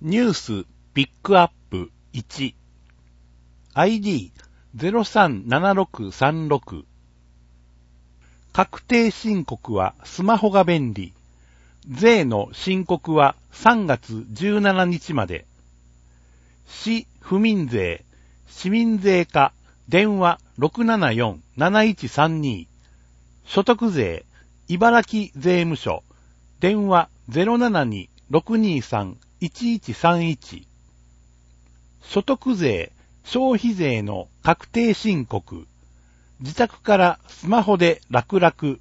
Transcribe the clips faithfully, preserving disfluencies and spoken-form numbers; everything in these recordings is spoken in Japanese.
ニュースピックアップいち アイディーゼロさんななろくさんろく 確定申告はスマホが便利。税の申告はさんがつじゅうしちにちまで。市府民税、市民税課、電話 ろくななよんなないちさんに 所得税、茨城税務署、電話 ゼロななにろくにさんいちいちさんいち 所得税、消費税の確定申告、自宅からスマホで楽々。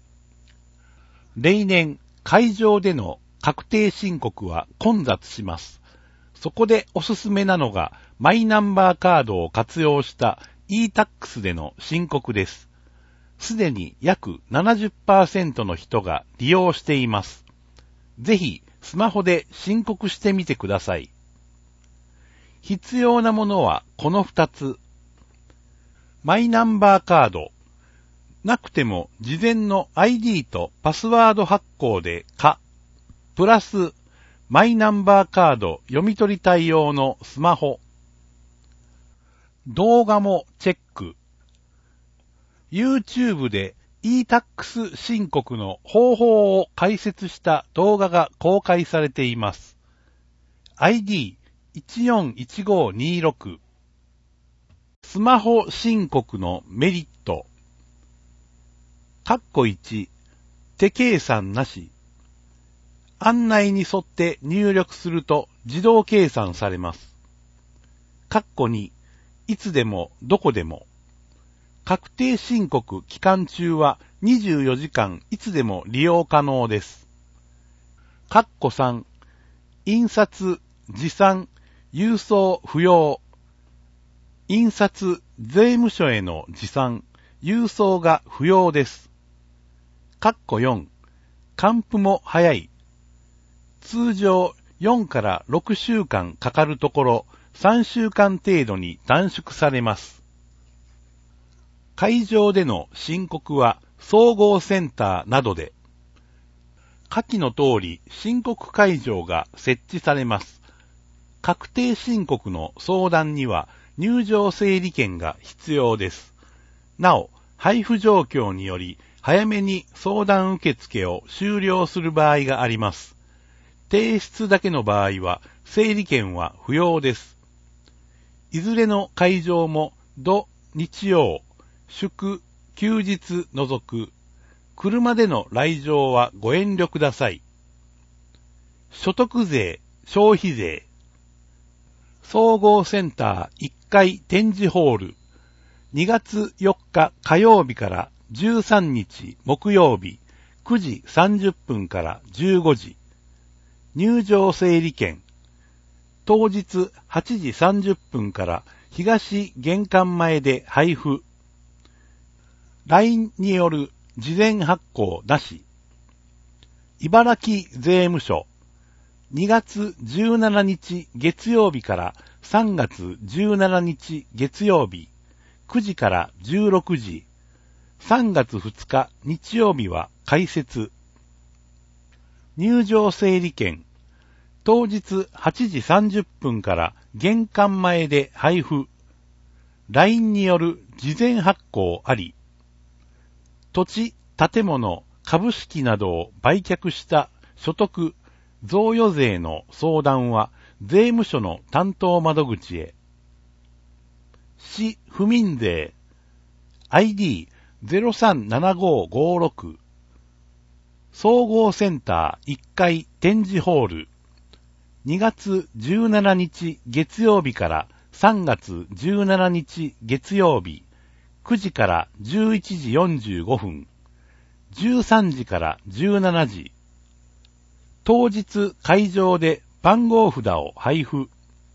例年、会場での確定申告は混雑します。そこでおすすめなのがマイナンバーカードを活用した イータックス での申告です。すでに約 ななじゅっパーセント の人が利用しています。ぜひスマホで申告してみてください。必要なものはこのふたつ。マイナンバーカード。なくても事前の アイディー とパスワード発行で可。プラス、マイナンバーカード読み取り対応のスマホ。動画もチェック。YouTube で イータックス 申告の方法を解説した動画が公開されています。アイディーいちよんいちごにろく スマホ申告のメリット。カッコいち、手計算なし。案内に沿って入力すると自動計算されます。カッコに、いつでもどこでも。確定申告期間中はにじゅうよじかんいつでも利用可能です。カッコさん、印刷、持参、郵送不要。印刷、税務署への持参、郵送が不要です。カッコよん、還付も早い。通常よんからろくしゅうかんかかるところさんしゅうかん程度に短縮されます。会場での申告は総合センターなどで。下記の通り申告会場が設置されます。確定申告の相談には入場整理券が必要です。なお、配布状況により早めに相談受付を終了する場合があります。提出だけの場合は整理券は不要です。いずれの会場も土、日曜、祝、休日除く、車での来場はご遠慮ください。所得税、消費税。総合センターいっかい展示ホール。にがつよっか火曜日からじゅうさんにち木曜日、くじさんじゅっぷんからじゅうごじ。入場整理券。当日はちじさんじゅっぷんから東玄関前で配布。ライン による事前発行なし。茨城税務署。にがつじゅうしちにち月曜日からさんがつじゅうしちにち月曜日、くじからじゅうろくじ。さんがつふつか日曜日は開設。入場整理券。当日はちじさんじゅっぷんから玄関前で配布。ライン による事前発行あり。土地、建物、株式などを売却した所得、贈与税の相談は税務署の担当窓口へ。市府民税 アイディーゼロさんななごごろく 総合センターいっかい展示ホール。にがつじゅうしちにち月曜日からさんがつじゅうしちにち月曜日、くじからじゅういちじよんじゅうごふん、じゅうさんじからじゅうしちじ。当日会場で番号札を配布。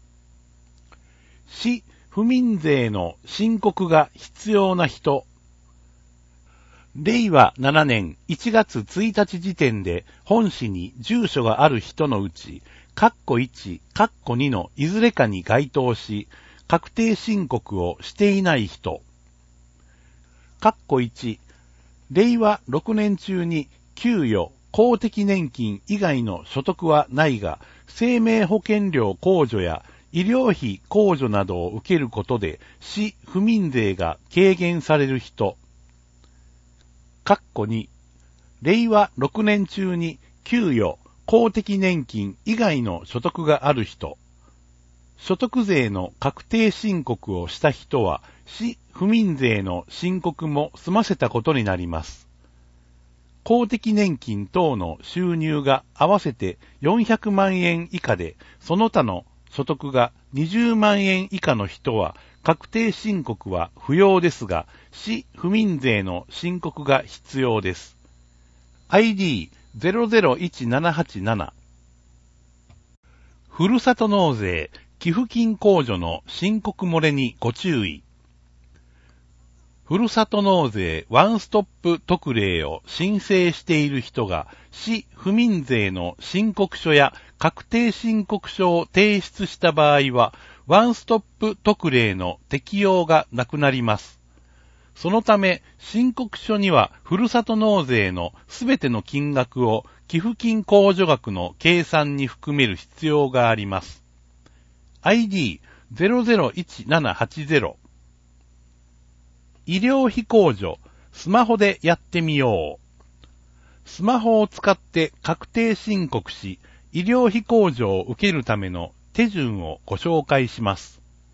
市府民税の申告が必要な人。れいわななねんいちがつついたち時点で本市に住所がある人のうち、カッコいち、カッコにのいずれかに該当し、確定申告をしていない人。カッコいち、れいわろくねん中に給与、公的年金以外の所得はないが、 生命保険料控除や医療費控除などを受けることで市府民税が軽減される人。括弧に、令和ろくねん中に給与、公的年金以外の所得がある人。所得税の確定申告をした人は、市府民税の申告も済ませたことになります。公的年金等の収入が合わせてよんひゃくまんえん以下で、その他の所得がにじゅうまんえん以下の人は、確定申告は不要ですが、市府民税の申告が必要です。アイディーゼロゼロいちななはちなな。ふるさと納税、寄付金控除の申告漏れにご注意。ふるさと納税ワンストップ特例を申請している人が市府民税の申告書や確定申告書を提出した場合はワンストップ特例の適用がなくなります。そのため申告書にはふるさと納税のすべての金額を寄付金控除額の計算に含める必要があります。アイディーゼロゼロいちななはちゼロ。医療費控除、スマホでやってみよう。スマホを使って確定申告し、医療費控除を受けるための手順をご紹介します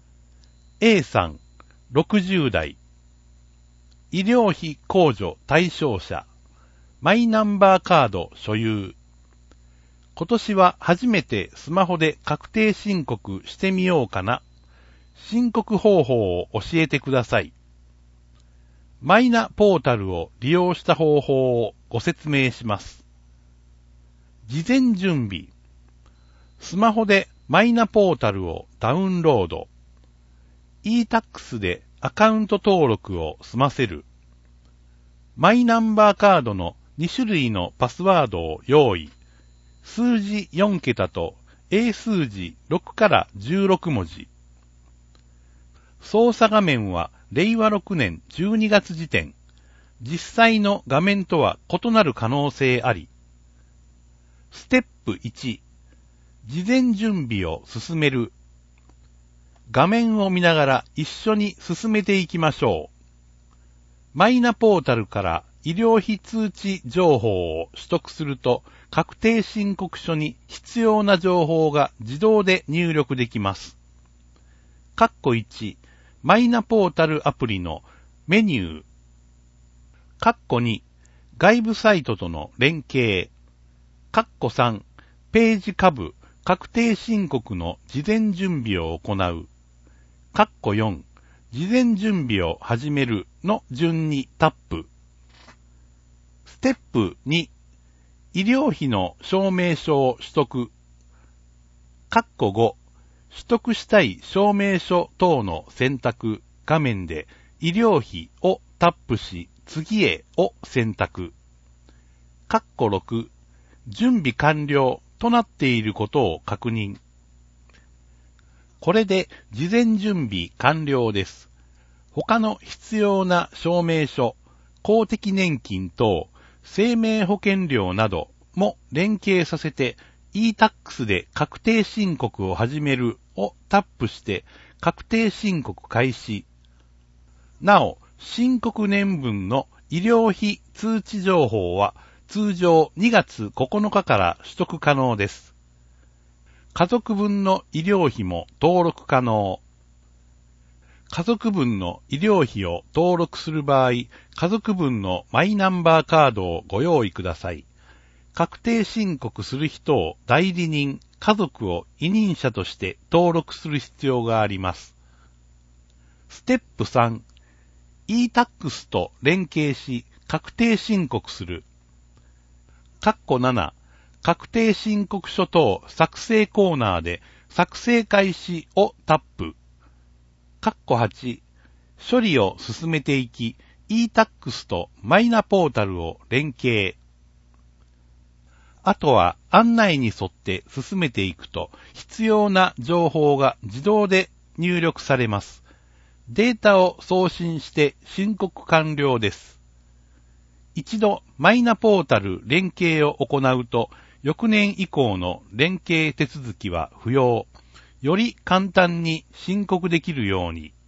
。A さん、ろくじゅうだい。医療費控除対象者。マイナンバーカード所有。今年は初めてスマホで確定申告してみようかな。申告方法を教えてください。マイナポータルを利用した方法をご説明します。事前準備。スマホでマイナポータルをダウンロード。イータックス でアカウント登録を済ませる。マイナンバーカードのに種類のパスワードを用意。数字よんけたと英数字ろくからじゅうろくもじ。操作画面はれいわろくねんじゅうにがつ時点。実際の画面とは異なる可能性あり。ステップいち。事前準備を進める。画面を見ながら一緒に進めていきましょう。マイナポータルから医療費通知情報を取得すると、確定申告書に必要な情報が自動で入力できます。括弧いち、マイナポータルアプリのメニュー。括弧に、外部サイトとの連携。括弧さん、ページ下部、確定申告の事前準備を行う。括弧よん、事前準備を始めるの順にタップ。ステップに、医療費の証明書を取得。括弧ご、取得したい証明書等の選択画面で医療費をタップし、次へを選択。括弧ろく、準備完了となっていることを確認。これで事前準備完了です。他の必要な証明書、公的年金等、生命保険料なども連携させて イータックス で確定申告を始めるをタップして確定申告開始。なお、申告年分の医療費通知情報は通常にがつここのかから取得可能です。家族分の医療費も登録可能。家族分の医療費を登録する場合、家族分のマイナンバーカードをご用意ください。確定申告する人を代理人、家族を委任者として登録する必要があります。ステップさん、イータックス と連携し、確定申告する。括弧なな、確定申告書等作成コーナーで作成開始をタップ。括弧はち、処理を進めていき、イータックス とマイナポータルを連携。あとは案内に沿って進めていくと必要な情報が自動で入力されます。データを送信して申告完了です。一度マイナポータル連携を行うと翌年以降の連携手続きは不要。より簡単に申告できるように。